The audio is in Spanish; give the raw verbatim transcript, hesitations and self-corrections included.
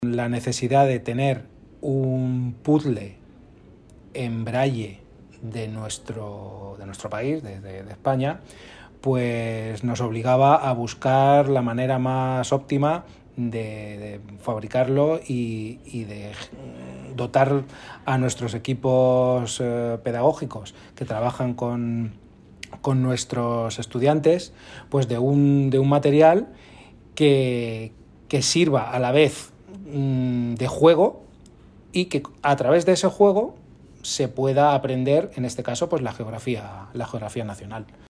La necesidad de tener un puzzle en braille de nuestro, de nuestro país, de, de, de España, pues nos obligaba a buscar la manera más óptima de, de fabricarlo y, y de dotar a nuestros equipos eh, pedagógicos que trabajan con, con nuestros estudiantes, pues de un, de un material que, que sirva a la vez mmm, de juego y que a través de ese juego se pueda aprender, en este caso, pues la geografía, la geografía nacional.